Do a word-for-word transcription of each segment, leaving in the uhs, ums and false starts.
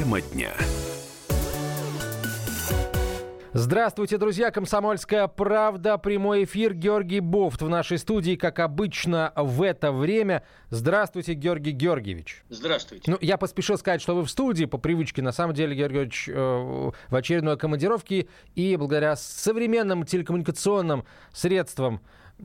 Тема дня. Здравствуйте, друзья. «Комсомольская правда». Прямой эфир. Георгий Бофт в нашей студии, как обычно, в это время. Здравствуйте, Георгий Георгиевич. Здравствуйте. Ну, я поспешил сказать, что вы в студии, по привычке. На самом деле, Георгий Георгиевич э, в очередной командировке. И благодаря современным телекоммуникационным средствам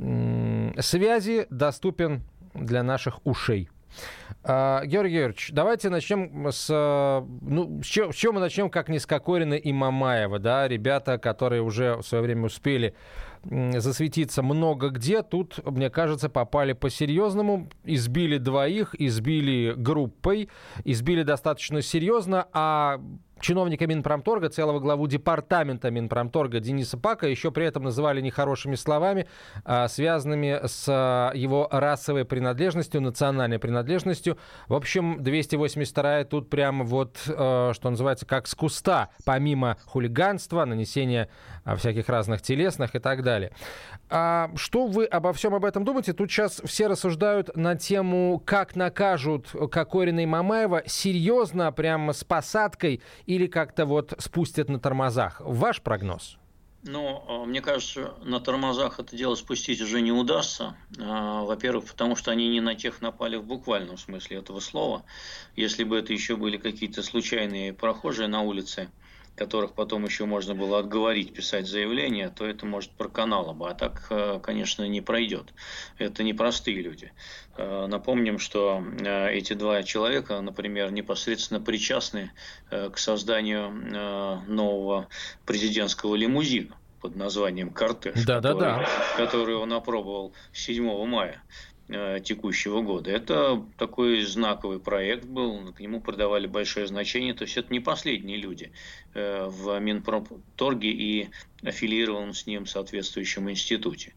э, связи доступен для наших ушей. Uh, Георгий Георгиевич, давайте начнем с... Ну, с чего, с чего мы начнем, как не с Кокорина и Мамаева, да? Ребята, которые уже в свое время успели засветиться много где, тут, мне кажется, попали по-серьезному. Избили двоих, избили группой, избили достаточно серьезно, а чиновника Минпромторга, целого главу департамента Минпромторга Дениса Пака еще при этом называли нехорошими словами, связанными с его расовой принадлежностью, национальной принадлежностью. В общем, двести восемьдесят вторая тут прямо вот, что называется, как с куста, помимо хулиганства, нанесения всяких разных телесных и так далее. А что вы обо всем об этом думаете? Тут сейчас все рассуждают на тему, как накажут Кокорина и Мамаева, серьезно, прямо с посадкой, или как-то вот спустят на тормозах. Ваш прогноз? Ну, мне кажется, на тормозах это дело спустить уже не удастся. Во-первых, потому что они не на тех напали в буквальном смысле этого слова. Если бы это еще были какие-то случайные прохожие на улице, которых потом еще можно было отговорить писать заявление, то это, может, проканало бы. А так, конечно, не пройдет. Это непростые люди. Напомним, что эти два человека, например, непосредственно причастны к созданию нового президентского лимузина под названием «Кортеж», да, который, да, да. который он опробовал седьмого мая текущего года. Это такой знаковый проект был, к нему придавали большое значение, то есть это не последние люди в Минпромторге и аффилированном с ним соответствующем институте.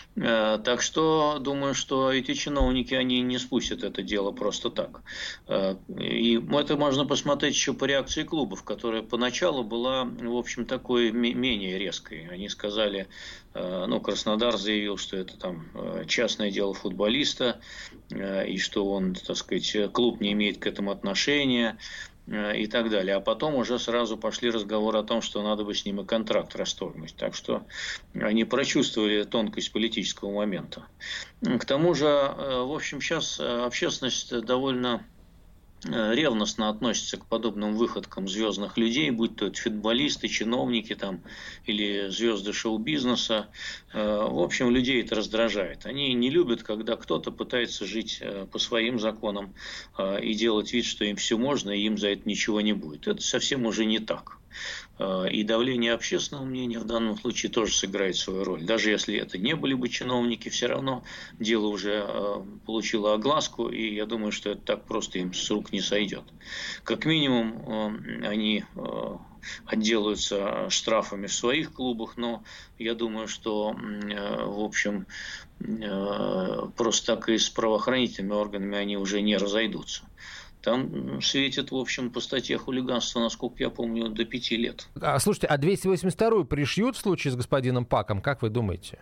Так что думаю, что эти чиновники, они не спустят это дело просто так. И это можно посмотреть еще по реакции клубов, которая поначалу была, в общем, такой менее резкой. Они сказали, ну, Краснодар заявил, что это там частное дело футболиста, и что он, так сказать, клуб не имеет к этому отношения, и так далее. А потом уже сразу пошли разговоры о том, что надо бы с ним и контракт расторгнуть. Так что они прочувствовали тонкость политического момента. К тому же, в общем, сейчас общественность довольно ревностно относится к подобным выходкам звездных людей, будь то это футболисты, чиновники там, или звезды шоу-бизнеса. В общем, людей это раздражает. Они не любят, когда кто-то пытается жить по своим законам и делать вид, что им все можно, и им за это ничего не будет. Это совсем уже не так. И давление общественного мнения в данном случае тоже сыграет свою роль. Даже если это не были бы чиновники, все равно дело уже получило огласку, и я думаю, что это так просто им с рук не сойдет. Как минимум, они отделаются штрафами в своих клубах, но я думаю, что, в общем, просто так и с правоохранительными органами они уже не разойдутся. Там светит, в общем, по статье хулиганства, насколько я помню, до пяти лет. А, слушайте, а двести восемьдесят вторую пришьют в случае с господином Паком, как вы думаете?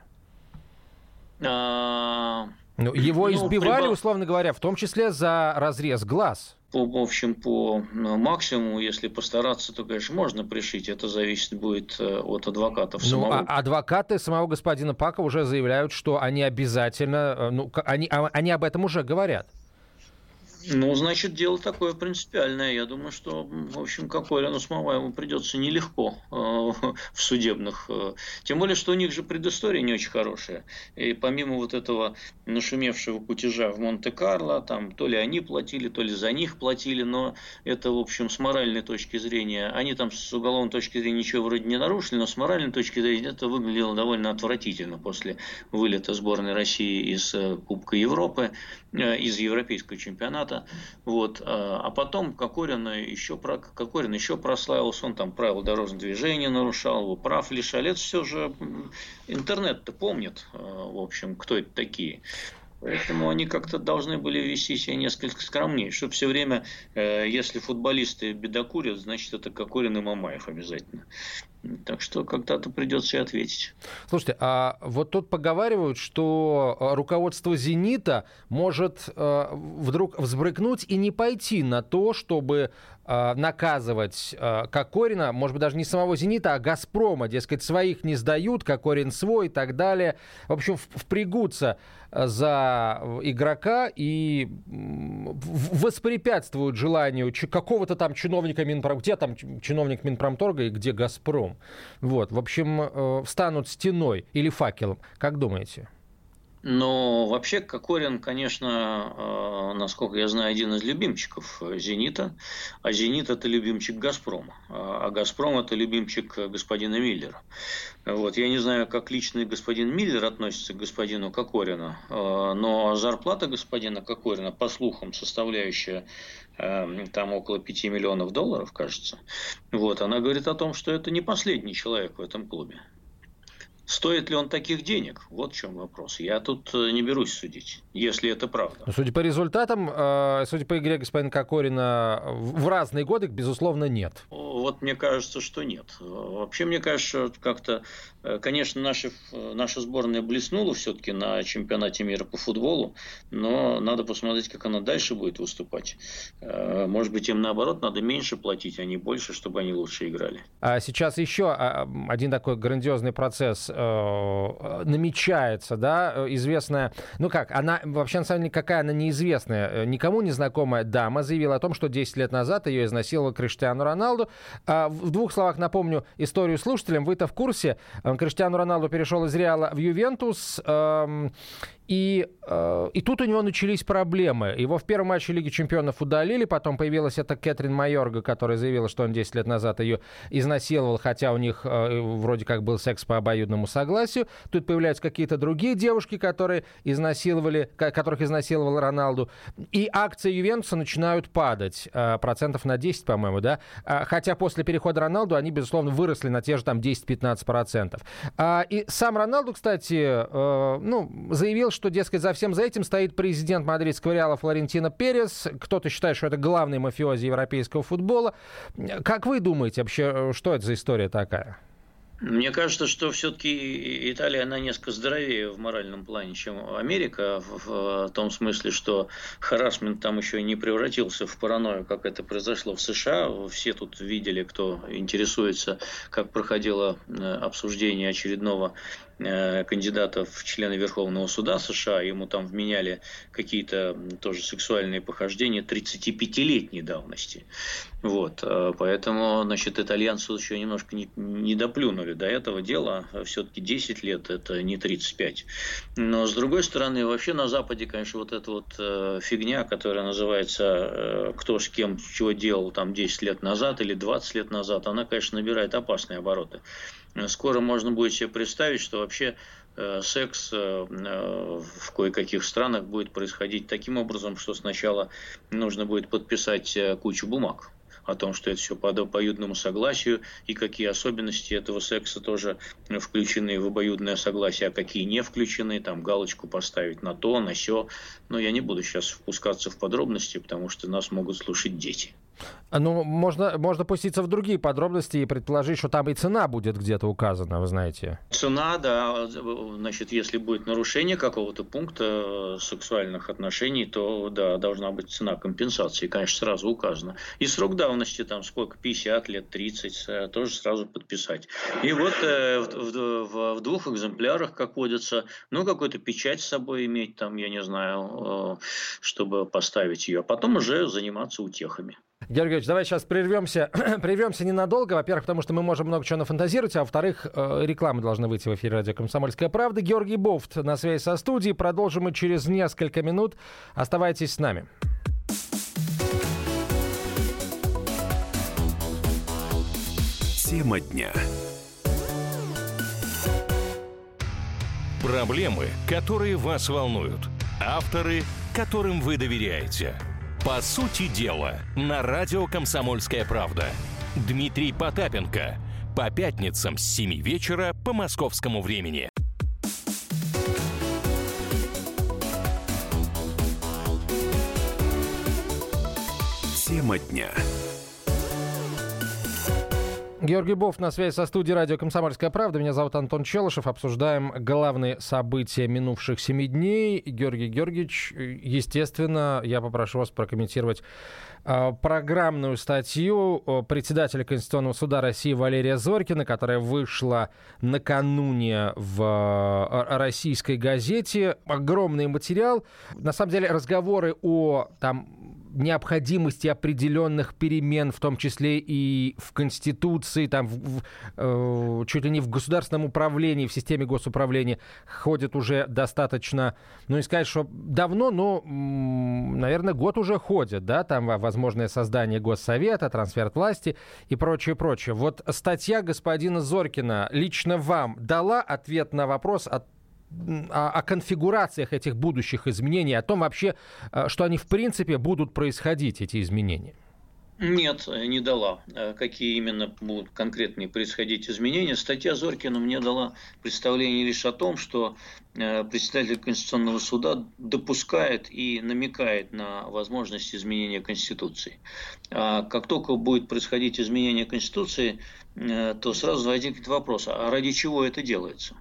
А... Ну, его ну, избивали, прибав... условно говоря, в том числе за разрез глаз. По, в общем, по максимуму, если постараться, то, конечно, можно пришить. Это зависит будет от адвокатов ну, самого. А адвокаты самого господина Пака уже заявляют, что они обязательно, ну, они, они об этом уже говорят. Ну, значит, дело такое принципиальное. Я думаю, что, в общем, Кокорину с Мамаевым придется нелегко э, в судебных. Э, тем более, что у них же предыстория не очень хорошая. И помимо вот этого нашумевшего кутежа в Монте-Карло, там то ли они платили, то ли за них платили, но это, в общем, с моральной точки зрения, они там с уголовной точки зрения ничего вроде не нарушили, но с моральной точки зрения это выглядело довольно отвратительно после вылета сборной России из Кубка Европы, э, из Европейского чемпионата. Вот. А потом Кокорин еще, Кокорин еще прославился, он там правила дорожного движения нарушал, его прав лишали. Это все же интернет-то помнит, в общем, кто это такие. Поэтому они как-то должны были вести себя несколько скромнее, чтобы все время, если футболисты бедокурят, значит, это Кокорин и Мамаев обязательно. Так что когда-то придется и ответить. Слушайте, а вот тут поговаривают, что руководство «Зенита» может э, вдруг взбрыкнуть и не пойти на то, чтобы э, наказывать э, Кокорина, может быть, даже не самого «Зенита», а «Газпрома». Дескать, своих не сдают, Кокорин свой и так далее. В общем, впрягутся за игрока и воспрепятствуют желанию какого-то там чиновника Минпромторга. Где там чиновник Минпромторга и где «Газпром»? Вот, в общем, встанут стеной или факелом. Как думаете? Но вообще Кокорин, конечно, насколько я знаю, один из любимчиков «Зенита», а «Зенит» – это любимчик «Газпрома», а «Газпром» – это любимчик господина Миллера. Вот. Я не знаю, как лично господин Миллер относится к господину Кокорину, но зарплата господина Кокорина, по слухам, составляющая там около пяти миллионов долларов, кажется, вот, она говорит о том, что это не последний человек в этом клубе. Стоит ли он таких денег? Вот в чем вопрос. Я тут не берусь судить, если это правда. Судя по результатам, судя по игре господина Кокорина в разные годы, безусловно, нет. Вот мне кажется, что нет. Вообще, мне кажется, что как-то, конечно, наши, наша сборная блеснула все-таки на чемпионате мира по футболу, но надо посмотреть, как она дальше будет выступать. Может быть, им наоборот надо меньше платить, а не больше, чтобы они лучше играли. А сейчас еще один такой грандиозный процесс намечается, да, известная, ну как, она, вообще, на самом деле, какая она неизвестная, никому не знакомая дама заявила о том, что десять лет назад ее изнасиловал Криштиану Роналду. В двух словах напомню историю слушателям, вы-то в курсе, Криштиану Роналду перешел из Реала в Ювентус, И, э, и тут у него начались проблемы. Его в первом матче Лиги Чемпионов удалили, потом появилась эта Кэтрин Майорга, которая заявила, что он десять лет назад ее изнасиловал, хотя у них э, вроде как был секс по обоюдному согласию. Тут появляются какие-то другие девушки, которые изнасиловали, которых изнасиловал Роналду. И акции Ювентуса начинают падать, э, процентов на десять, по-моему, да? А, хотя после перехода Роналду они, безусловно, выросли на те же там десять-пятнадцать процентов. А, и сам Роналду, кстати, э, ну, заявил, что, дескать, за всем за этим стоит президент мадридского Реала Флорентино Перес. Кто-то считает, что это главный мафиози европейского футбола. Как вы думаете вообще, что это за история такая? Мне кажется, что все-таки Италия, она несколько здоровее в моральном плане, чем Америка, в том смысле, что харассмент там еще не превратился в паранойю, как это произошло в США. Все тут видели, кто интересуется, как проходило обсуждение очередного кандидата в члены Верховного суда США. Ему там вменяли какие-то тоже сексуальные похождения тридцатипятилетней давности. Вот. Поэтому, значит, итальянцы еще немножко не, не доплюнули до этого дела. Все-таки десять лет – это не тридцать пять. Но, с другой стороны, вообще на Западе, конечно, вот эта вот фигня, которая называется «кто с кем чего делал там десять лет назад или двадцать лет назад», она, конечно, набирает опасные обороты. Скоро можно будет себе представить, что вообще э, секс э, в кое-каких странах будет происходить таким образом, что сначала нужно будет подписать э, кучу бумаг о том, что это все по обоюдному согласию, и какие особенности этого секса тоже включены в обоюдное согласие, а какие не включены, там галочку поставить на то, на сё. Но я не буду сейчас впускаться в подробности, потому что нас могут слушать дети. Ну, можно, можно пуститься в другие подробности и предположить, что там и цена будет где-то указана, вы знаете. Цена, да, значит, если будет нарушение какого-то пункта сексуальных отношений, то, да, должна быть цена компенсации, конечно, сразу указана. И срок давности, там, сколько, пятьдесят лет, тридцать, тоже сразу подписать. И вот э, в, в, в двух экземплярах, как водится, ну, какую-то печать с собой иметь, там, я не знаю, э, чтобы поставить ее, а потом уже заниматься утехами. Георгий Георгиевич, давай сейчас прервемся. прервемся ненадолго. Во-первых, потому что мы можем много чего нафантазировать, а во-вторых, реклама должна выйти в эфире радио «Комсомольская правда». Георгий Бофт на связи со студией. Продолжим мы через несколько минут. Оставайтесь с нами. Тема дня. Проблемы, которые вас волнуют. Авторы, которым вы доверяете. По сути дела, на радио «Комсомольская правда». Дмитрий Потапенко. По пятницам с семи вечера по московскому времени. Тема дня. Георгий Бофт на связи со студией радио «Комсомольская правда». Меня зовут Антон Челышев. Обсуждаем главные события минувших семи дней. Георгий Георгиевич, естественно, я попрошу вас прокомментировать э, программную статью председателя Конституционного суда России Валерия Зорькина, которая вышла накануне в э, российской газете. Огромный материал. На самом деле разговоры о там, необходимости определенных перемен, в том числе и в Конституции, там, в, в, э, чуть ли не в государственном управлении, в системе госуправления, ходят уже достаточно, ну, не сказать, что давно, но, м, наверное, год уже ходят, да, там возможное создание Госсовета, трансфер власти и прочее, прочее. Вот статья господина Зорькина лично вам дала ответ на вопрос от О, о конфигурациях этих будущих изменений, о том вообще, что они в принципе будут происходить, эти изменения? Нет, не дала. Какие именно будут конкретные происходить изменения? Статья Зорькина мне дала представление лишь о том, что председатель Конституционного суда допускает и намекает на возможность изменения Конституции. А как только будет происходить изменение Конституции, то сразу возникнет вопрос, а ради чего это делается?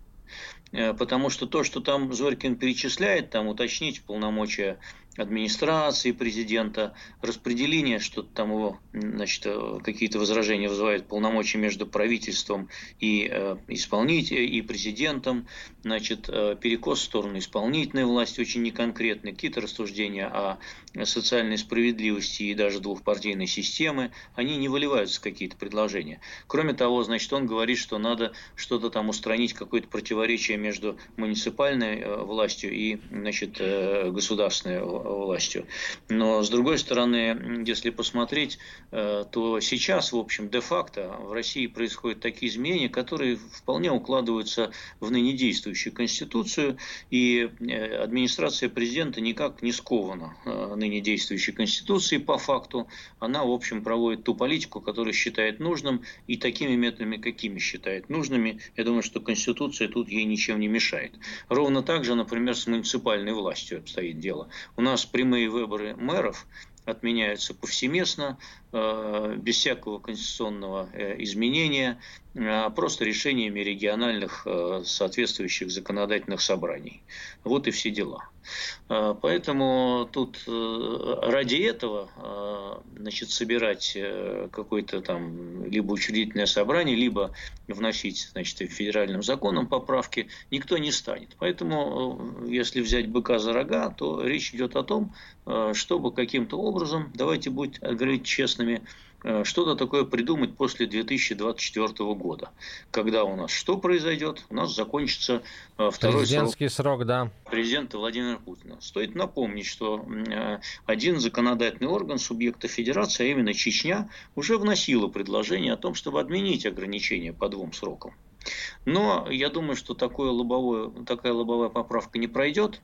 Потому что то, что там Зорькин перечисляет, там уточнить полномочия администрации президента, распределение, что там его, значит, какие-то возражения вызывают полномочия между правительством и э, исполнителем, и президентом, значит, э, перекос в сторону исполнительной власти очень неконкретный, какие-то рассуждения о социальной справедливости и даже двухпартийной системы, они не выливаются в какие-то предложения. Кроме того, значит, он говорит, что надо что-то там устранить, какое-то противоречие между муниципальной э, властью и, значит, э, государственной властью. Но, с другой стороны, если посмотреть, то сейчас, в общем, де-факто в России происходят такие изменения, которые вполне укладываются в ныне действующую Конституцию, и администрация президента никак не скована ныне действующей Конституцией по факту. Она, в общем, проводит ту политику, которую считает нужным, и такими методами, какими считает нужными. Я думаю, что Конституция тут ей ничем не мешает. Ровно так же, например, с муниципальной властью обстоит дело. У нас прямые выборы мэров отменяются повсеместно, без всякого конституционного изменения, просто решениями региональных соответствующих законодательных собраний. Вот и все дела. Поэтому тут ради этого, значит, собирать какое-то там либо учредительное собрание, либо вносить, значит, федеральным законом поправки никто не станет. Поэтому, если взять быка за рога, то речь идет о том, чтобы каким-то образом, давайте будем говорить честными, что-то такое придумать после две тысячи двадцать четвёртого года. Когда у нас что произойдет? У нас закончится второй президентский срок, срок да. президента Владимира Путина. Стоит напомнить, что один законодательный орган субъекта федерации, а именно Чечня, уже вносила предложение о том, чтобы отменить ограничения по двум срокам. Но я думаю, что такое лобовое, такая лобовая поправка не пройдет.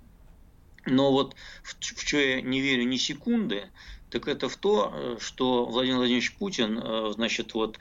Но вот в, в что я не верю ни секунды, так это в то, что Владимир Владимирович Путин, значит, вот,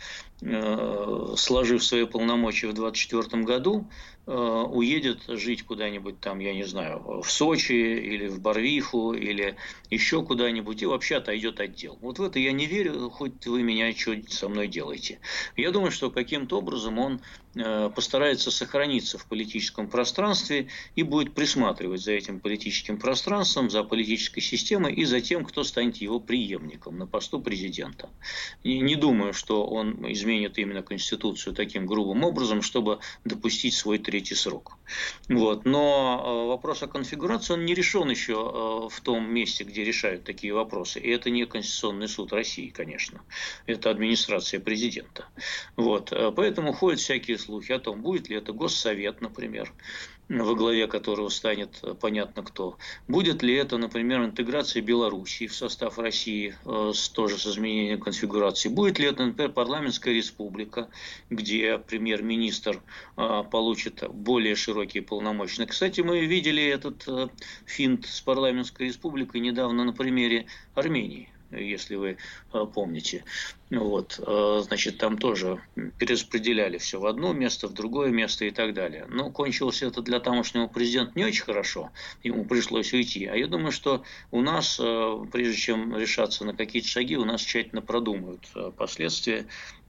сложив свои полномочия в двадцать четвёртом году, уедет жить куда-нибудь там, я не знаю, в Сочи или в Барвиху или еще куда-нибудь и вообще отойдет от дел. Вот в это я не верю, хоть вы меня что со мной делаете. Я думаю, что каким-то образом он постарается сохраниться в политическом пространстве и будет присматривать за этим политическим пространством, за политической системой и за тем, кто станет его преемником на посту президента. И не думаю, что он изменит именно Конституцию таким грубым образом, чтобы допустить свой третий срок. Вот. Но вопрос о конфигурации, он не решен еще в том месте, где решают такие вопросы. И это не Конституционный суд России, конечно. Это администрация президента. Вот. Поэтому ходят всякие слухи о том, будет ли это Госсовет, например, во главе которого станет понятно кто. Будет ли это, например, интеграция Белоруссии в состав России, э, с, тоже с изменением конфигурации. Будет ли это, например, парламентская республика, где премьер-министр э, получит более широкие полномочия. Кстати, мы видели этот э, финт с парламентской республикой недавно на примере Армении, если вы э, помните. Вот, э, значит, там тоже перераспределяли все в одно место, в другое место и так далее. Но кончилось это для тамошнего президента не очень хорошо, ему пришлось уйти. А я думаю, что у нас, э, прежде чем решаться на какие-то шаги, у нас тщательно продумают э, последствия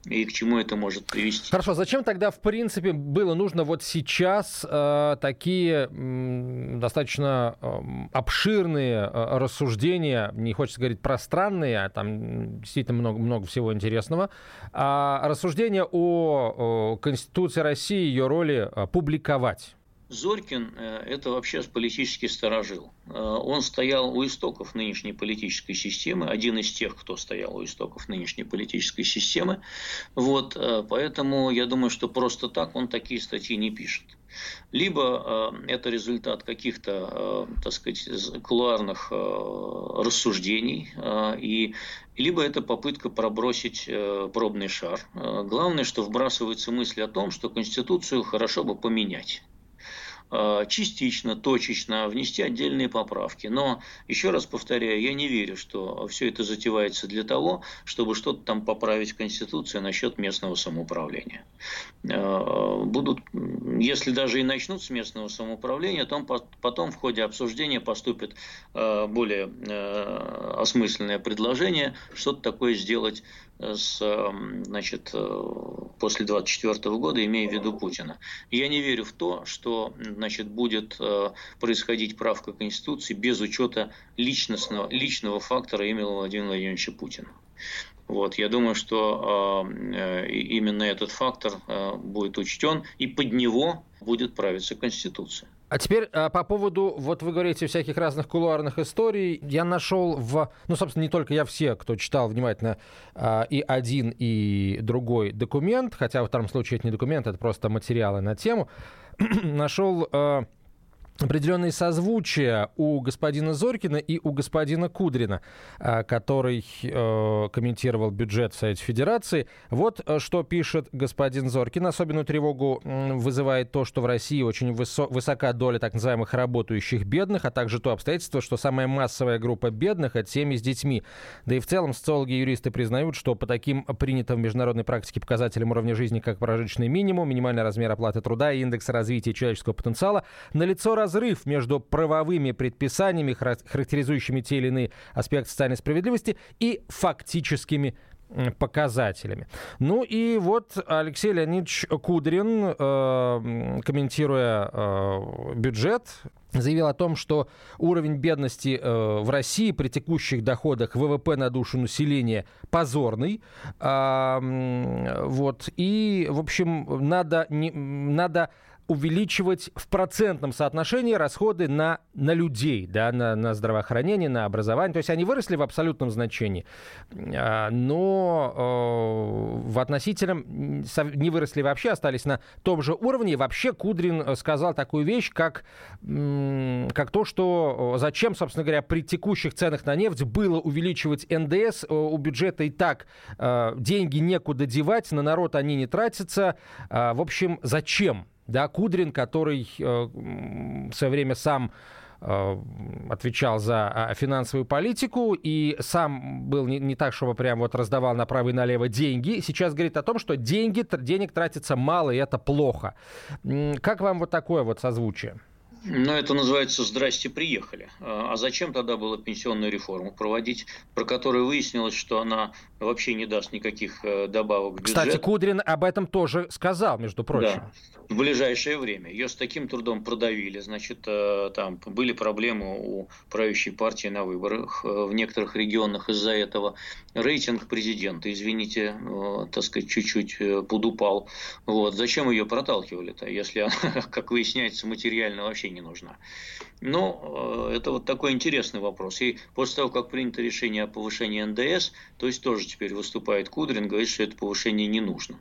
и к чему это может привести. Хорошо, зачем тогда, в принципе, было нужно вот сейчас э, такие м, достаточно э, обширные э, рассуждения, не хочется говорить пространные, а там действительно много, много всего интересного, а рассуждения о, о Конституции России, ее роли э, публиковать? Зорькин – это вообще политический старожил. Он стоял у истоков нынешней политической системы, один из тех, кто стоял у истоков нынешней политической системы. Вот, поэтому я думаю, что просто так он такие статьи не пишет. Либо это результат каких-то, так сказать, кулуарных рассуждений, и либо это попытка пробросить пробный шар. Главное, что вбрасывается мысль о том, что Конституцию хорошо бы поменять. Частично, точечно внести отдельные поправки. Но, еще раз повторяю, я не верю, что все это затевается для того, чтобы что-то там поправить в Конституции насчет местного самоуправления. Будут, если даже и начнут с местного самоуправления, то потом в ходе обсуждения поступит более осмысленное предложение, что-то такое сделать с, значит, после двадцать четвёртого года, имея в виду Путина. Я не верю в то, что, значит, будет происходить правка Конституции без учета личностного, личного фактора имени Владимира Владимировича Путина. Вот, я думаю, что э, именно этот фактор э, будет учтен, и под него будет правиться Конституция. А теперь а, по поводу, вот вы говорите, всяких разных кулуарных историй. Я нашел в, ну, собственно, не только я, все, кто читал внимательно а, и один, и другой документ, хотя в втором случае это не документ, это просто материалы на тему, нашел а, определенные созвучия у господина Зорькина и у господина Кудрина, который э, комментировал бюджет в Совете Федерации. Вот что пишет господин Зорькин. Особенную тревогу вызывает то, что в России очень высо- высока доля так называемых работающих бедных, а также то обстоятельство, что самая массовая группа бедных – это семьи с детьми. Да и в целом социологи и юристы признают, что по таким принятым в международной практике показателям уровня жизни, как прожиточный минимум, минимальный размер оплаты труда и индекс развития человеческого потенциала, налицо разрыв между правовыми предписаниями, характеризующими те или иные аспекты социальной справедливости, и фактическими показателями. Ну и вот Алексей Леонидович Кудрин, э, комментируя э, бюджет, заявил о том, что уровень бедности э, в России при текущих доходах ВВП на душу населения позорный. А, вот, и, в общем, надо, не, надо увеличивать в процентном соотношении расходы на, на людей, да, на, на здравоохранение, на образование. То есть они выросли в абсолютном значении, но э, в относительном не выросли вообще, остались на том же уровне. И вообще Кудрин сказал такую вещь, как, как то, что зачем, собственно говоря, при текущих ценах на нефть было увеличивать эн дэ эс. У бюджета и так э, деньги некуда девать, на народ они не тратятся. Э, в общем, зачем? Да, Кудрин, который э, в свое время сам э, отвечал за финансовую политику и сам был не, не так, чтобы прям вот раздавал направо и налево деньги, сейчас говорит о том, что деньги, денег тратится мало, и это плохо. Как вам вот такое вот созвучие? Ну, это называется «здрасте, приехали». А зачем тогда было пенсионную реформу проводить, про которую выяснилось, что она вообще не даст никаких добавок в бюджет? Кстати, Кудрин об этом тоже сказал, между прочим. Да, в ближайшее время. Ее с таким трудом продавили. Значит, там были проблемы у правящей партии на выборах в некоторых регионах из-за этого. Рейтинг президента, извините, так сказать, чуть-чуть подупал. Вот. Зачем ее проталкивали-то, если она, как выясняется, материально вообще не нужна. Но это вот такой интересный вопрос. И после того, как принято решение о повышении эн дэ эс, то есть тоже теперь выступает Кудрин, говорит, что это повышение не нужно.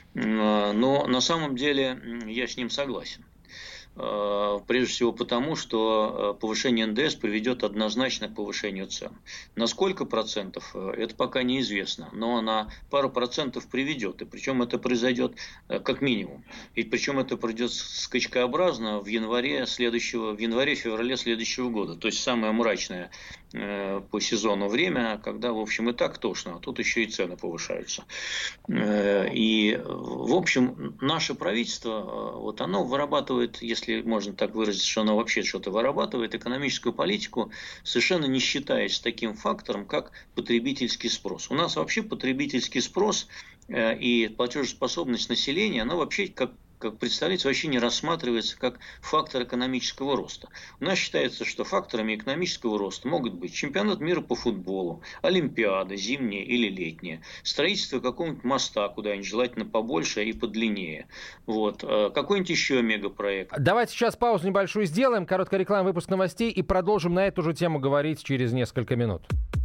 Но на самом деле я с ним согласен. Прежде всего потому, что повышение эн дэ эс приведет однозначно к повышению цен. На сколько процентов, это пока неизвестно, но на пару процентов приведет. И причем это произойдет как минимум. И причем это пройдет скачкообразно в январе следующего, в январе-феврале следующего года. То есть самое мрачное по сезону время, когда, в общем, и так тошно, а тут еще и цены повышаются. И, в общем, наше правительство, вот оно вырабатывает, если можно так выразить, что оно вообще что-то вырабатывает, экономическую политику, совершенно не считаясь таким фактором, как потребительский спрос. У нас вообще потребительский спрос и платежеспособность населения, она вообще как как представляется, вообще не рассматривается как фактор экономического роста. У нас считается, что факторами экономического роста могут быть чемпионат мира по футболу, олимпиада, зимняя или летняя, строительство какого-нибудь моста куда-нибудь, желательно побольше и подлиннее, вот, какой-нибудь еще мегапроект. Давайте сейчас паузу небольшую сделаем, короткая реклама, выпуск новостей, и продолжим на эту же тему говорить через несколько минут.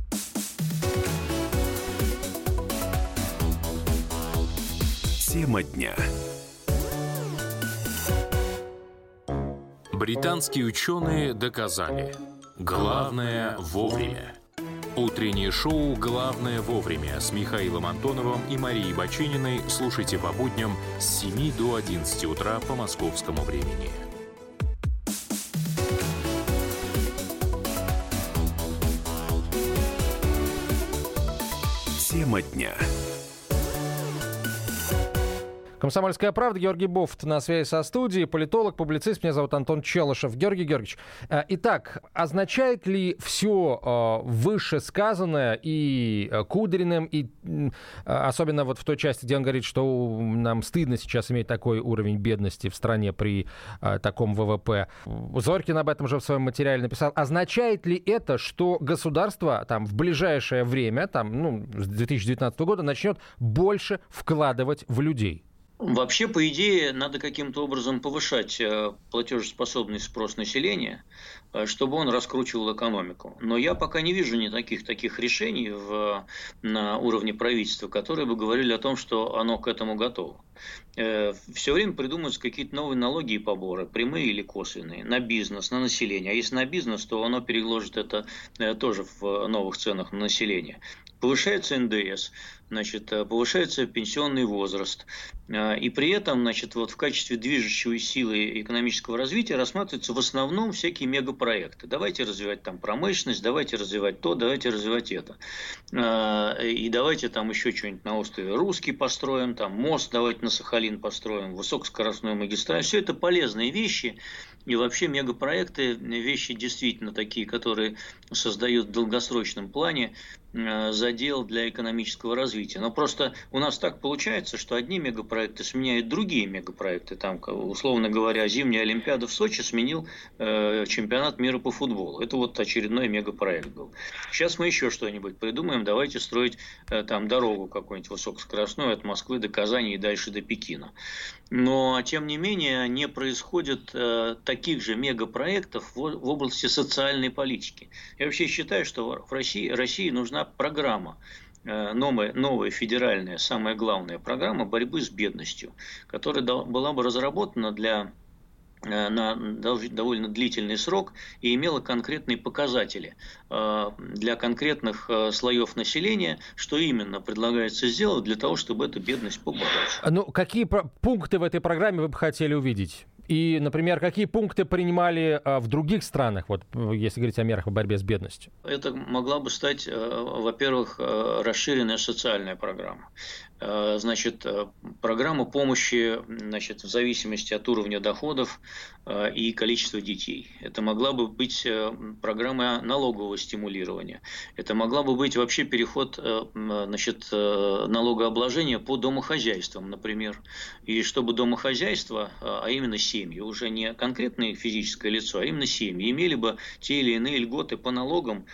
Тема дня. Британские ученые доказали: главное вовремя. Утреннее шоу «Главное вовремя» с Михаилом Антоновым и Марией Бачининой слушайте по будням с семи до одиннадцати утра по московскому времени. Тема дня. «Комсомольская правда», Георгий Бофт на связи со студией, политолог, публицист. Меня зовут Антон Челышев. Георгий Георгиевич, итак, означает ли все вышесказанное и Кудриным, и особенно вот в той части, где он говорит, что нам стыдно сейчас иметь такой уровень бедности в стране при таком ВВП. Зорькин об этом же в своем материале написал. Означает ли это, что государство там в ближайшее время, там, ну, с две тысячи девятнадцатого года, начнет больше вкладывать в людей? Вообще, по идее, надо каким-то образом повышать платежеспособный спрос населения, чтобы он раскручивал экономику. Но я пока не вижу никаких таких решений в, на уровне правительства, которые бы говорили о том, что оно к этому готово. Все время придумываются какие-то новые налоги и поборы, прямые или косвенные, на бизнес, на население. А если на бизнес, то оно переложит это тоже в новых ценах на население. Повышается эн дэ эс, значит, повышается пенсионный возраст. И при этом, значит, вот в качестве движущей силы экономического развития рассматриваются в основном всякие мегапроекты. Давайте развивать там промышленность, давайте развивать то, давайте развивать это. И давайте там еще что-нибудь на острове Русский построим, там мост давайте на Сахалин построим, высокоскоростную магистраль. Все это полезные вещи. И вообще мегапроекты, вещи действительно такие, которые создают в долгосрочном плане задел для экономического развития. Но просто у нас так получается, что одни мегапроекты сменяют другие мегапроекты. Там, условно говоря, зимняя Олимпиада в Сочи сменил э, чемпионат мира по футболу. Это вот очередной мегапроект был. Сейчас мы еще что-нибудь придумаем. Давайте строить э, там дорогу какую-нибудь высокоскоростную от Москвы до Казани и дальше до Пекина. Но, тем не менее, не происходит э, таких же мегапроектов в, в области социальной политики. Я вообще считаю, что в России, России нужна программа, новая, новая федеральная, самая главная программа борьбы с бедностью, которая была бы разработана для, на довольно длительный срок и имела конкретные показатели для конкретных слоев населения, что именно предлагается сделать для того, чтобы эту бедность побороть. Ну, какие пункты в этой программе вы бы хотели увидеть? И, например, какие пункты принимали а, в других странах, вот, если говорить о мерах по борьбе с бедностью? Это могла бы стать, во-первых, расширенная социальная программа. Значит, программа помощи, значит, в зависимости от уровня доходов и количества детей. Это могла бы быть программа налогового стимулирования. Это могла бы быть вообще переход, значит, налогообложения по домохозяйствам, например. И чтобы домохозяйства, а именно семьи, уже не конкретное физическое лицо, а именно семьи, имели бы те или иные льготы по налогам,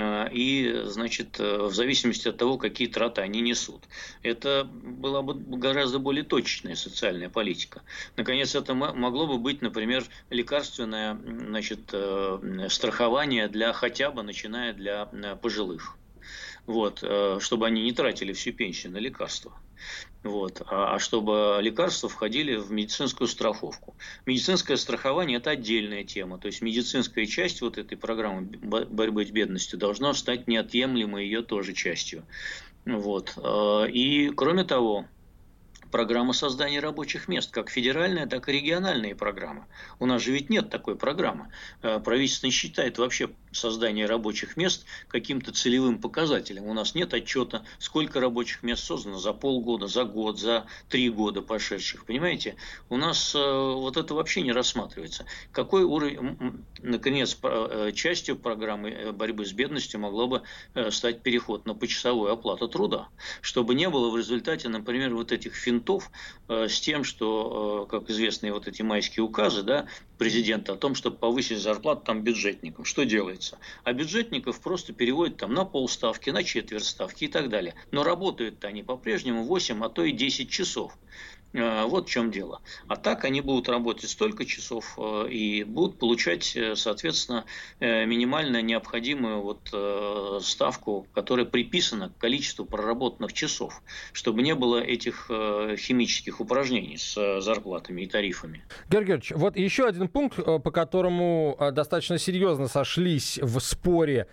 и, значит, в зависимости от того, какие траты они несут. Это была бы гораздо более точечная социальная политика. Наконец, это могло бы быть, например, лекарственное, значит, страхование для хотя бы, начиная для пожилых. Вот, чтобы они не тратили всю пенсию на лекарства. Вот. А чтобы лекарства входили в медицинскую страховку. Медицинское страхование – это отдельная тема. То есть медицинская часть вот этой программы борьбы с бедностью должна стать неотъемлемой ее тоже частью. Вот. И кроме того, программа создания рабочих мест, как федеральная, так и региональные программы. У нас же ведь нет такой программы. Правительство не считает вообще создание рабочих мест каким-то целевым показателем. У нас нет отчета, сколько рабочих мест создано за полгода, за год, за три года пошедших. Понимаете? У нас вот это вообще не рассматривается. Какой уровень, наконец, частью программы борьбы с бедностью могло бы стать переход на почасовую оплату труда, чтобы не было в результате, например, вот этих финтов э, с тем, что, э, как известные вот эти майские указы, да, президента о том, чтобы повысить зарплату там бюджетникам. Что делается? А бюджетников просто переводят там на полставки, на четверть ставки и так далее. Но работают они по-прежнему восемь, а то и десять часов. Вот в чем дело. А так они будут работать столько часов и будут получать, соответственно, минимально необходимую вот ставку, которая приписана к количеству проработанных часов, чтобы не было этих химических упражнений с зарплатами и тарифами. Георгий Георгиевич, вот еще один пункт, по которому достаточно серьезно сошлись в споре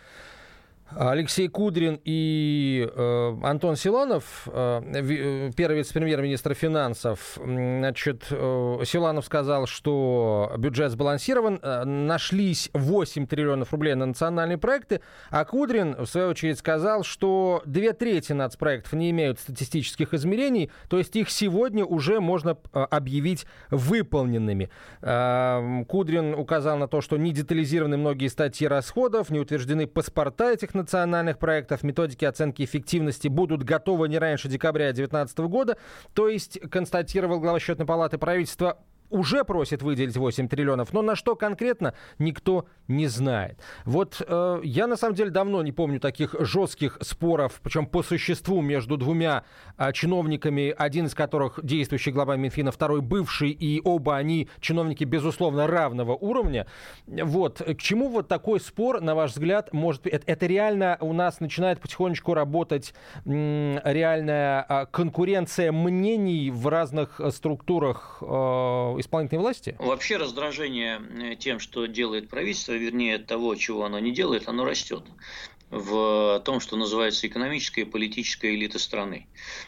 Алексей Кудрин и э, Антон Силанов, э, первый вице-премьер-министр финансов. Значит, э, Силанов сказал, что бюджет сбалансирован, э, нашлись восемь триллионов рублей на национальные проекты, а Кудрин, в свою очередь, сказал, что две трети нацпроектов не имеют статистических измерений, то есть их сегодня уже можно э, объявить выполненными. Э, Кудрин указал на то, что не детализированы многие статьи расходов, не утверждены паспорта этих национальных проектов, методики оценки эффективности будут готовы не раньше декабря две тысячи девятнадцатого года. То есть, констатировал глава Счетной палаты, правительства уже просит выделить восемь триллионов, но на что конкретно, никто не знает. Вот э, я, на самом деле, давно не помню таких жестких споров, причем по существу, между двумя э, чиновниками, один из которых действующий глава Минфина, второй бывший, и оба они чиновники, безусловно, равного уровня. Вот. К чему вот такой спор, на ваш взгляд, может... Это, это реально у нас начинает потихонечку работать м, реальная э, конкуренция мнений в разных структурах э, исполнительной власти? Вообще раздражение тем, что делает правительство, вернее того, чего оно не делает, оно растет в том, что называется экономическая и политическая элита страны.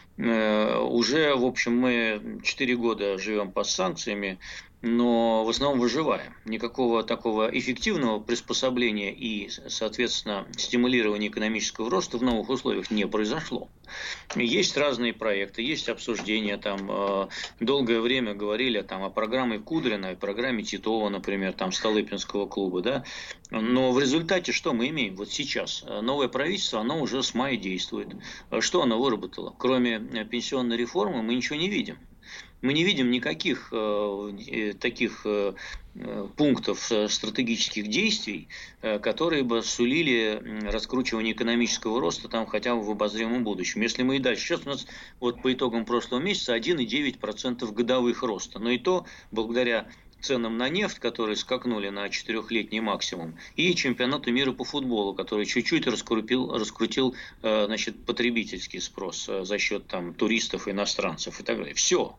Уже, в общем, мы четыре года живем под санкциями, но в основном выживаем. Никакого такого эффективного приспособления и, соответственно, стимулирования экономического роста в новых условиях не произошло. Есть разные проекты, есть обсуждения. Там, долгое время говорили там, о программе Кудрина, о программе Титова, например, там, Столыпинского клуба. Да? Но в результате что мы имеем вот сейчас? Новое правительство, оно уже с мая действует. Что оно выработало? Кроме пенсионной реформы мы ничего не видим. Мы не видим никаких э, таких э, пунктов стратегических действий, э, которые бы сулили раскручивание экономического роста там хотя бы в обозримом будущем. Если мы и дальше, сейчас у нас вот по итогам прошлого месяца один и девять десятых процента годовых роста, но и то благодаря ценам на нефть, которые скакнули на четырехлетний максимум, и чемпионату мира по футболу, который чуть-чуть раскрутил, раскрутил значит, потребительский спрос за счет там, туристов, иностранцев и так далее. Все.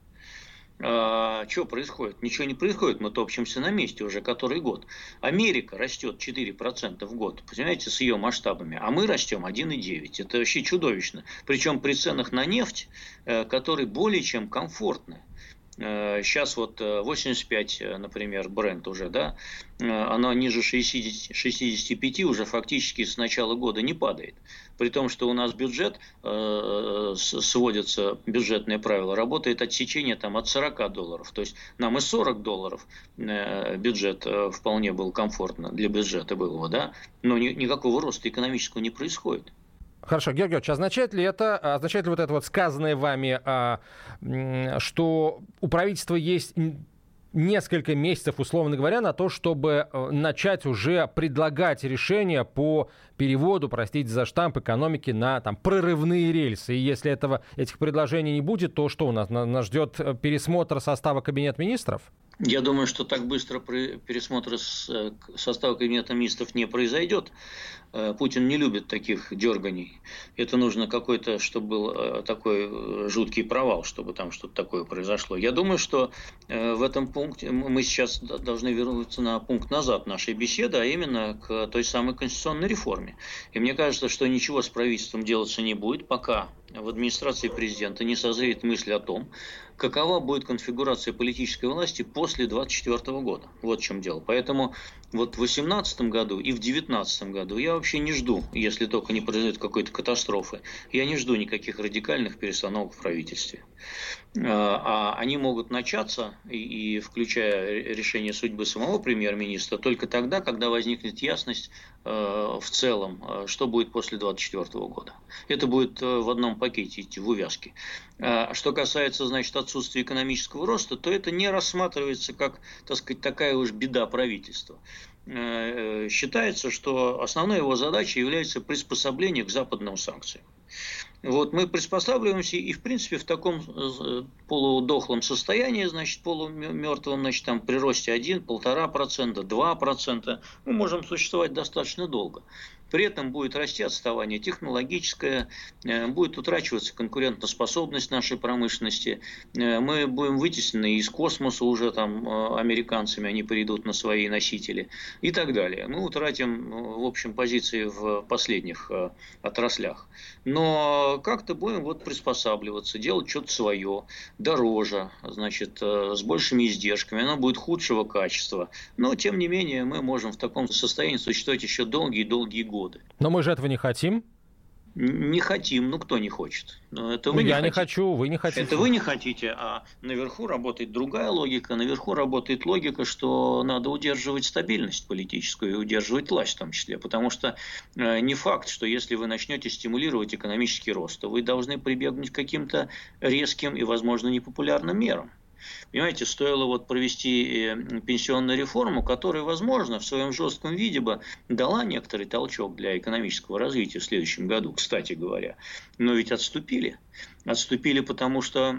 А, что происходит? Ничего не происходит, мы топчемся на месте уже который год. Америка растет четыре процента в год, понимаете, с ее масштабами, а мы растем один и девять. Это вообще чудовищно. Причем при ценах на нефть, которые более чем комфортны. Сейчас вот восемьдесят пять, например, бренд уже, да, оно ниже шестидесяти, шестидесяти пяти уже фактически с начала года не падает. При том, что у нас бюджет, сводится бюджетное правило, работает отсечение там от сорока долларов. То есть нам и сорок долларов бюджет вполне был комфортно для бюджета было, да, но никакого роста экономического не происходит. Хорошо, Георгий Георгиевич, означает ли это, означает ли вот это вот сказанное вами, что у правительства есть несколько месяцев, условно говоря, на то, чтобы начать уже предлагать решения по переводу, простите за штамп, экономики на там, прорывные рельсы? И если этого, этих предложений не будет, то что у нас? Нас ждет пересмотр состава Кабинета министров? Я думаю, что так быстро пересмотр состава Кабинета министров не произойдет. Путин не любит таких дерганий. Это нужно какой-то, чтобы был такой жуткий провал, чтобы там что-то такое произошло. Я думаю, что в этом пункте мы сейчас должны вернуться на пункт назад нашей беседы, а именно к той самой конституционной реформе. И мне кажется, что ничего с правительством делаться не будет, пока в администрации президента не созреет мысль о том, какова будет конфигурация политической власти после двадцать четвёртого года. Вот в чем дело. Поэтому вот в две тысячи восемнадцатом году и в две тысячи девятнадцатом году я вообще не жду, если только не произойдет какой-то катастрофы, я не жду никаких радикальных перестановок в правительстве. А они могут начаться, и включая решение судьбы самого премьер-министра, только тогда, когда возникнет ясность в целом, что будет после двадцать четвёртого года. Это будет в одном пакете идти, в увязке. Что касается, значит, отсутствия экономического роста, то это не рассматривается как, так сказать, такая уж беда правительства. Считается, что основной его задачей является приспособление к западным санкциям. Вот мы приспосабливаемся и, в принципе, в таком полудохлом состоянии, значит, полумертвом, значит, там при росте один-полтора процента, два процента, мы можем существовать достаточно долго. При этом будет расти отставание технологическое, будет утрачиваться конкурентоспособность нашей промышленности, мы будем вытеснены из космоса уже там американцами, они перейдут на свои носители и так далее. Мы утратим, в общем, позиции в последних отраслях. Но как-то будем вот приспосабливаться, делать что-то свое, дороже, значит, с большими издержками, оно будет худшего качества. Но, тем не менее, мы можем в таком состоянии существовать еще долгие-долгие годы. Но мы же этого не хотим. Не хотим, ну кто не хочет? Это вы ну, не я хотите. не хочу, вы не хотите. Это вы не хотите, а наверху работает другая логика. Наверху работает логика, что надо удерживать стабильность политическую и удерживать власть в том числе. Потому что э, не факт, что если вы начнете стимулировать экономический рост, то вы должны прибегнуть к каким-то резким и, возможно, непопулярным мерам. Понимаете, стоило вот провести пенсионную реформу, которая, возможно, в своем жестком виде бы дала некоторый толчок для экономического развития в следующем году, кстати говоря. Но ведь отступили. Отступили, потому что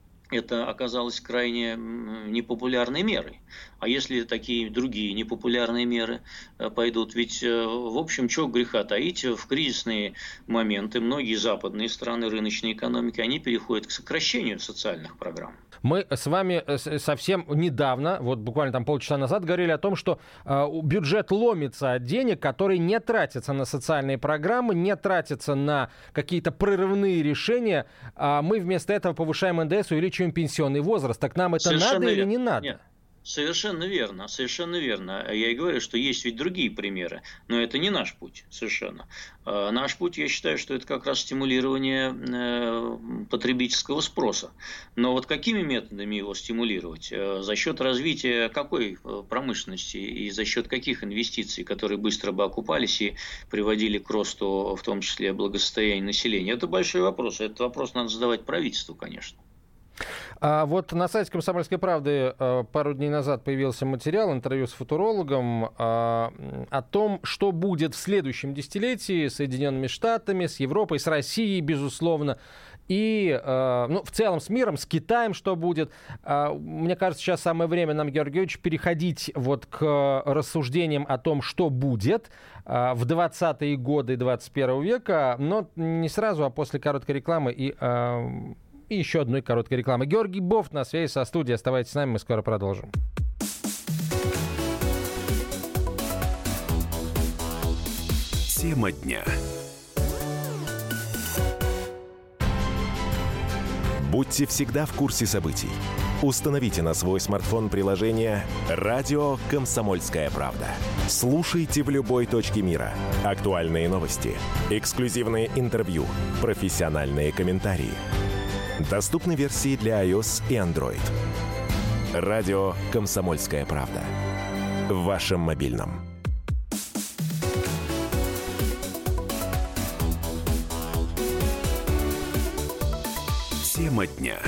это оказалось крайне непопулярной мерой. А если такие другие непопулярные меры пойдут? Ведь, в общем, чего греха таить, в кризисные моменты многие западные страны рыночной экономики, они переходят к сокращению социальных программ. Мы с вами совсем недавно, вот буквально там полчаса назад, говорили о том, что э, бюджет ломится от денег, которые не тратятся на социальные программы, не тратятся на какие-то прорывные решения, а мы вместо этого повышаем эн дэ эс, увеличиваем пенсионный возраст. Так нам это Совершенно надо или верно. не надо? Нет. Совершенно верно, совершенно верно. Я и говорю, что есть ведь другие примеры, но это не наш путь совершенно. Наш путь, я считаю, что это как раз стимулирование потребительского спроса. Но вот какими методами его стимулировать? За счет развития какой промышленности и за счет каких инвестиций, которые быстро бы окупались и приводили к росту, в том числе, благосостояния населения? Это большой вопрос. Этот вопрос надо задавать правительству, конечно. А вот на сайте «Комсомольской правды» пару дней назад появился материал, интервью с футурологом о том, что будет в следующем десятилетии с Соединенными Штатами, с Европой, с Россией, безусловно, и ну, в целом с миром, с Китаем, что будет. Мне кажется, сейчас самое время нам, Георгий Георгиевич, переходить вот к рассуждениям о том, что будет в двадцатые годы двадцать первого века, но не сразу, а после короткой рекламы и... И еще одной короткой рекламы. Георгий Бофт на связи со студией. Оставайтесь с нами, мы скоро продолжим. Тема дня. Будьте всегда в курсе событий. Установите на свой смартфон приложение «Радио Комсомольская правда». Слушайте в любой точке мира. Актуальные новости, эксклюзивные интервью, профессиональные комментарии. Доступны версии для iOS и Android. Радио «Комсомольская правда». В вашем мобильном. Тема дня.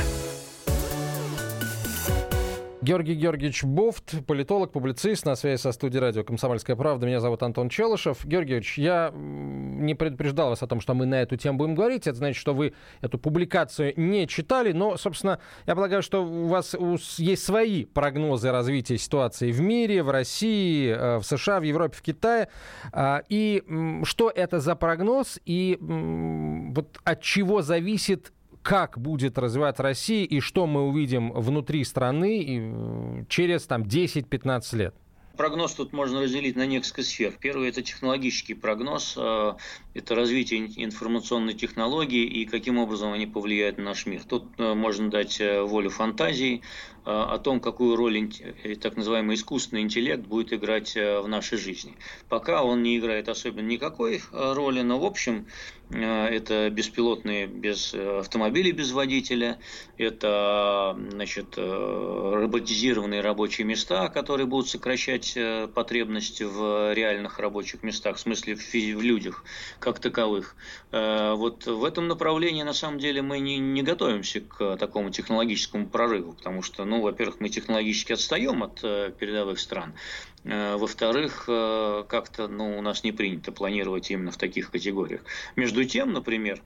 Георгий Георгиевич Бофт, политолог, публицист, на связи со студией радио «Комсомольская правда». Меня зовут Антон Челышев. Георгий Георгиевич, я не предупреждал вас о том, что мы на эту тему будем говорить. Это значит, что вы эту публикацию не читали. Но, собственно, я полагаю, что у вас есть свои прогнозы развития ситуации в мире, в России, в США, в Европе, в Китае. И что это за прогноз и вот от чего зависит, как будет развиваться Россия и что мы увидим внутри страны через там, десять-пятнадцать лет? прогноз тут можно разделить на несколько сфер. Первый – это технологический прогноз, это развитие информационной технологии и каким образом они повлияют на наш мир. Тут можно дать волю фантазии о том, какую роль так называемый искусственный интеллект будет играть в нашей жизни. Пока он не играет особенно никакой роли, но в общем это беспилотные без автомобилей без водителя, это, значит, роботизированные рабочие места, которые будут сокращать потребности в реальных рабочих местах, в смысле в, физи- в людях как таковых. Вот в этом направлении на самом деле мы не, не готовимся к такому технологическому прорыву, потому что, ну, во-первых, мы технологически отстаем от передовых стран. Во-вторых, как-то, ну, у нас не принято планировать именно в таких категориях. Между тем, например,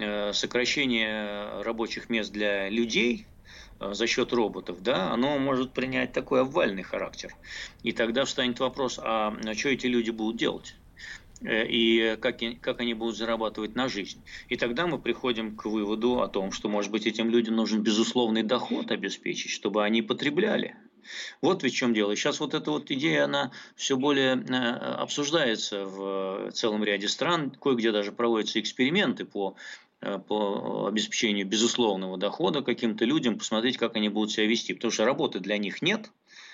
сокращение рабочих мест для людей за счет роботов, да, оно может принять такой обвальный характер. И тогда встанет вопрос, а что эти люди будут делать? И как, как они будут зарабатывать на жизнь. И тогда мы приходим к выводу о том, что, может быть, этим людям нужен безусловный доход обеспечить, чтобы они потребляли. Вот ведь в чем дело. И сейчас вот эта вот идея, она все более обсуждается в целом ряде стран. Кое-где даже проводятся эксперименты по, по обеспечению безусловного дохода каким-то людям, посмотреть, как они будут себя вести. Потому что работы для них нет.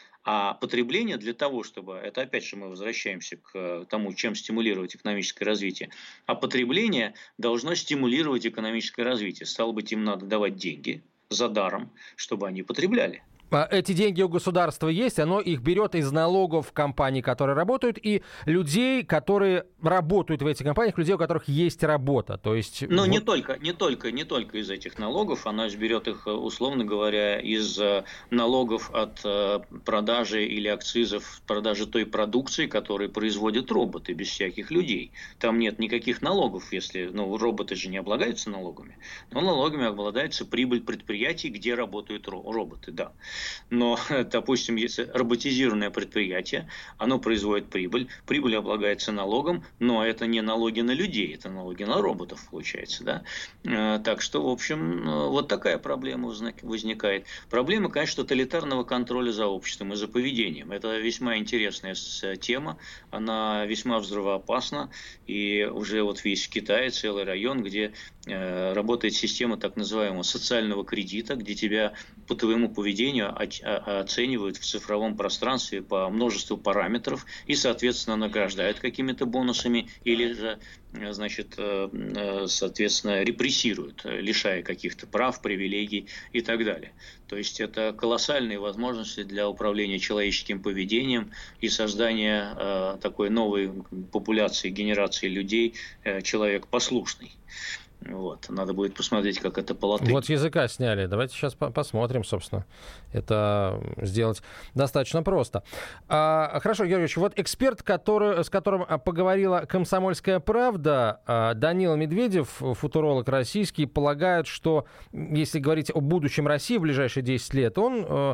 А потребление для того, чтобы, это опять же мы возвращаемся к тому, чем стимулировать экономическое развитие, а потребление должно стимулировать экономическое развитие. Стало быть, им надо давать деньги за даром, чтобы они потребляли. Эти деньги у государства есть, оно их берет из налогов компаний, которые работают, и людей, которые работают в этих компаниях, людей, у которых есть работа. То есть, Но вот... не только, не только, не только из этих налогов, оно берет их, условно говоря, из налогов от продажи или акцизов, продажи той продукции, которую производят роботы, без всяких людей. Там нет никаких налогов, если, ну, роботы же не облагаются налогами, но налогами обладается прибыль предприятий, где работают роботы, да. Но, допустим, если роботизированное предприятие, оно производит прибыль, прибыль облагается налогом, но это не налоги на людей, это налоги на роботов, получается, да. Так что, в общем, вот такая проблема возникает. Проблема, конечно, тоталитарного контроля за обществом и за поведением. Это весьма интересная тема, она весьма взрывоопасна, и уже вот весь в Китае целый район, где работает система так называемого социального кредита, где тебя по твоему поведению оценивают в цифровом пространстве по множеству параметров и, соответственно, награждают какими-то бонусами или же, значит, соответственно, репрессируют, лишая каких-то прав, привилегий и так далее. То есть это колоссальные возможности для управления человеческим поведением и создания такой новой популяции, генерации людей, человек послушный. Вот. Надо будет посмотреть, как это по латыни. Вот с языка сняли. Давайте сейчас по- посмотрим, собственно. Это сделать достаточно просто. А, хорошо, Георгиевич, вот эксперт, который, с которым поговорила «Комсомольская правда», Данила Медведев, футуролог российский, полагает, что, если говорить о будущем России в ближайшие десять лет, он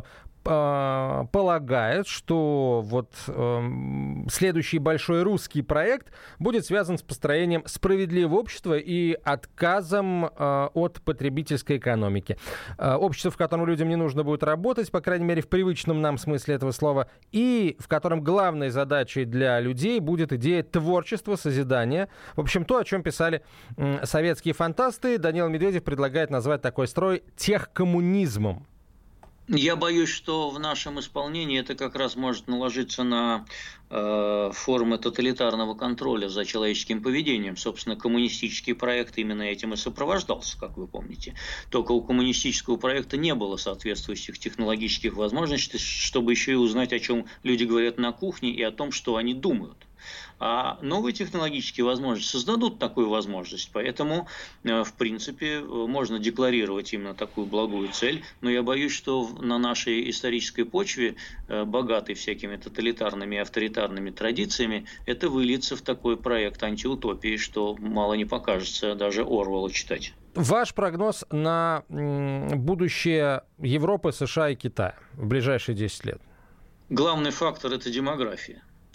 полагает, что вот э, следующий большой русский проект будет связан с построением справедливого общества и отказом э, от потребительской экономики. Э, общество, в котором людям не нужно будет работать, по крайней мере, в привычном нам смысле этого слова, и в котором главной задачей для людей будет идея творчества, созидания. В общем, то, о чем писали э, советские фантасты. Данила Медведев предлагает назвать такой строй техкоммунизмом. Я боюсь, что в нашем исполнении это как раз может наложиться на э, формы тоталитарного контроля за человеческим поведением. Собственно, коммунистический проект именно этим и сопровождался, как вы помните. Только у коммунистического проекта не было соответствующих технологических возможностей, чтобы еще и узнать, о чем люди говорят на кухне и о том, что они думают. А новые технологические возможности создадут такую возможность, поэтому, в принципе, можно декларировать именно такую благую цель, но я боюсь, что на нашей исторической почве, богатой всякими тоталитарными и авторитарными традициями, это выльется в такой проект антиутопии, что мало не покажется даже Орвелла читать. Ваш прогноз на будущее Европы, США и Китая в ближайшие десять лет? Главный фактор – это демография.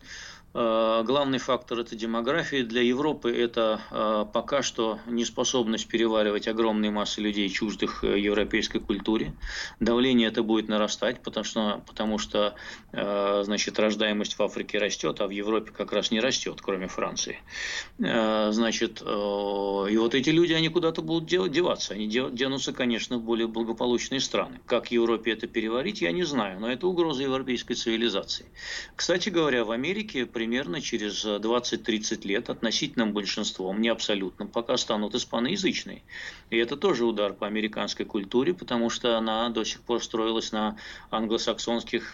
Главный фактор – это демография. Для Европы это пока что неспособность переваривать огромные массы людей, чуждых европейской культуре. Давление это будет нарастать, потому что, потому что значит, рождаемость в Африке растет, а в Европе как раз не растет, кроме Франции. Значит, и вот эти люди, они куда-то будут деваться. Они денутся, конечно, в более благополучные страны. Как Европе это переварить, я не знаю, но это угроза европейской цивилизации. Кстати говоря, в Америке примерно через двадцать-тридцать лет относительным большинством, не абсолютным, пока станут испаноязычные. И это тоже удар по американской культуре, потому что она до сих пор строилась на англосаксонских,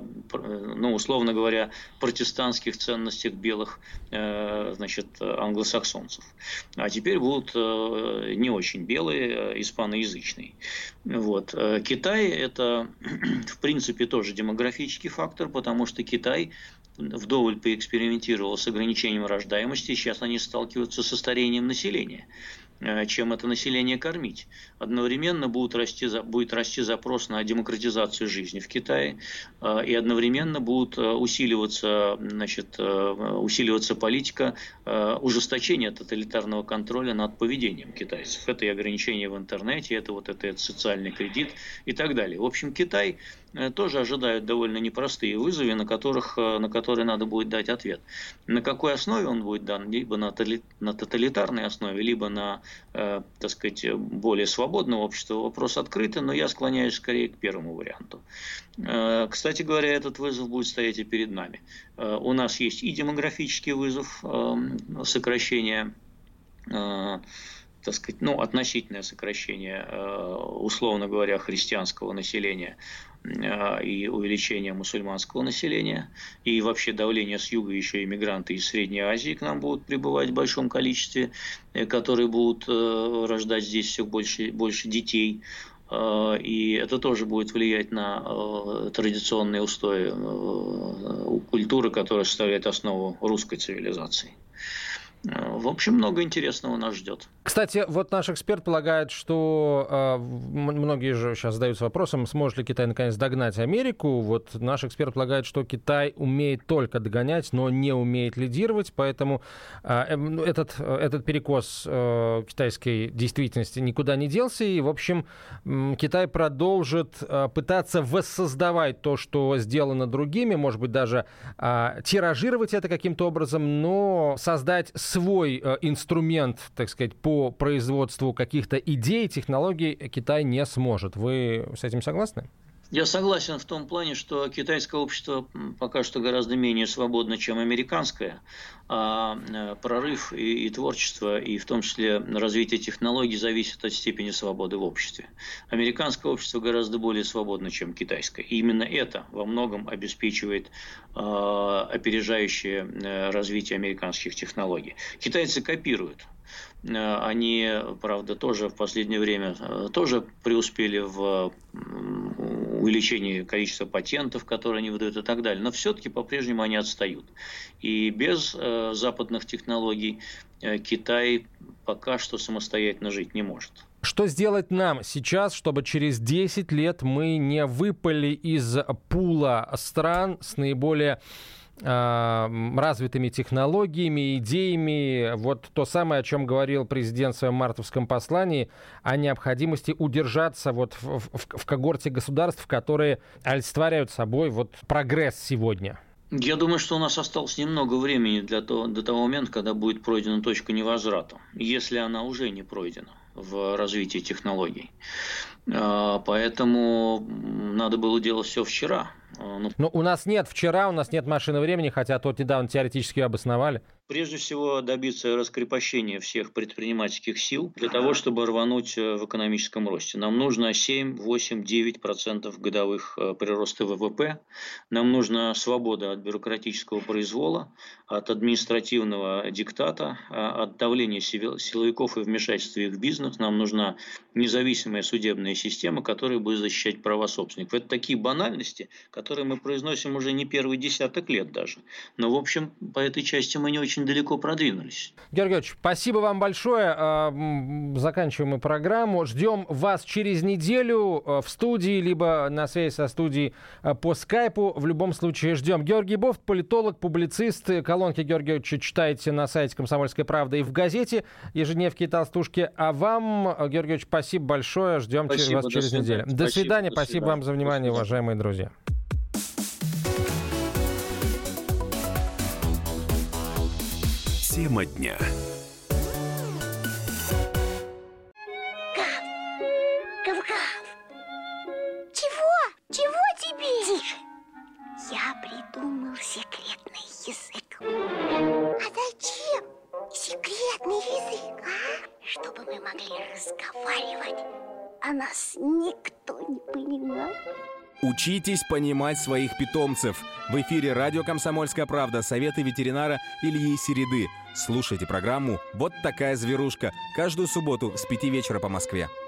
ну, условно говоря, протестантских ценностях белых, значит, англосаксонцев. А теперь будут не очень белые, испаноязычные. Вот. Китай – это, в принципе, тоже демографический фактор, потому что Китай вдоволь поэкспериментировал с ограничением рождаемости, сейчас они сталкиваются со старением населения. Чем это население кормить? Одновременно будет расти, будет расти запрос на демократизацию жизни в Китае, и одновременно будет усиливаться, значит, усиливаться политика ужесточения тоталитарного контроля над поведением китайцев. Это и ограничения в интернете, это вот это, это социальный кредит и так далее. В общем, Китай тоже ожидают довольно непростые вызовы, на, которых, на которые надо будет дать ответ. На какой основе он будет дан? Либо на тоталитарной основе, либо на, э, так сказать, более свободное общество. Вопрос открытый, но я склоняюсь скорее к первому варианту. Э, кстати говоря, этот вызов будет стоять и перед нами. Э, у нас есть и демографический вызов, э, сокращение, э, так сказать, ну, относительное сокращение, условно говоря, христианского населения и увеличение мусульманского населения, и вообще давление с юга, еще иммигранты из Средней Азии к нам будут прибывать в большом количестве, которые будут рождать здесь все больше, больше детей. И это тоже будет влиять на традиционные устои культуры, которая составляет основу русской цивилизации. В общем, много интересного нас ждет. Кстати, вот наш эксперт полагает, что э, многие же сейчас задаются вопросом, сможет ли Китай наконец догнать Америку. Вот наш эксперт полагает, что Китай умеет только догонять, но не умеет лидировать, поэтому э, этот, этот перекос э, китайской действительности никуда не делся. И, в общем, э, Китай продолжит э, пытаться воссоздавать то, что сделано другими, может быть, даже э, тиражировать это каким-то образом, но создать свой э, инструмент, так сказать, по производству каких-то идей, технологий Китай не сможет. Вы с этим согласны? Я согласен в том плане, что китайское общество пока что гораздо менее свободно, чем американское, а прорыв и, и творчество, и в том числе развитие технологий зависит от степени свободы в обществе. Американское общество гораздо более свободно, чем китайское. И именно это во многом обеспечивает а, опережающее развитие американских технологий. Китайцы копируют. Они, правда, тоже в последнее время тоже преуспели в увеличении количества патентов, которые они выдают и так далее. Но все-таки по-прежнему они отстают. И без э, западных технологий э, Китай пока что самостоятельно жить не может. Что сделать нам сейчас, чтобы через десять лет мы не выпали из пула стран с наиболее развитыми технологиями, идеями, вот то самое, о чем говорил президент в своем мартовском послании, о необходимости удержаться вот в, в, в когорте государств, которые олицетворяют собой вот прогресс сегодня? Я думаю, что у нас осталось немного времени для того, до того момента, когда будет пройдена точка невозврата, если она уже не пройдена в развитии технологий. Поэтому надо было делать все вчера. Но у нас нет вчера, у нас нет машины времени, хотя тот недавно теоретически обосновали. Прежде всего, добиться раскрепощения всех предпринимательских сил для того, чтобы рвануть в экономическом росте. Нам нужно семь, восемь, девять процентов годовых прироста вэ вэ пэ. Нам нужна свобода от бюрократического произвола, от административного диктата, от давления силовиков и вмешательства их в бизнес. Нам нужна независимая судебная система, которая будет защищать права собственников. Это такие банальности, которые мы произносим уже не первый десяток лет даже. Но, в общем, по этой части мы не очень очень далеко продвинулись. Георгий Георгиевич, спасибо вам большое. Заканчиваем мы программу. Ждем вас через неделю в студии, либо на связи со студией по скайпу. В любом случае ждем. Георгий Бофт, политолог, публицист. Колонки Георгия Георгиевича читайте на сайте «Комсомольской правды» и в газете «Ежедневки и толстушки». А вам, Георгий Георгиевич, спасибо большое. Ждем спасибо, вас через свидания. неделю. До спасибо, свидания. До спасибо свидания. Вам за внимание, уважаемые друзья. Тема дня. Гав! Гав-гав! Чего? Чего тебе? Тише! Я придумал секретный язык. А зачем секретный язык, а? Чтобы мы могли разговаривать, а нас никто не понимал. Учитесь понимать своих питомцев. В эфире радио «Комсомольская правда». Советы ветеринара Ильи Середы. Слушайте программу «Вот такая зверушка» каждую субботу с пяти вечера по Москве.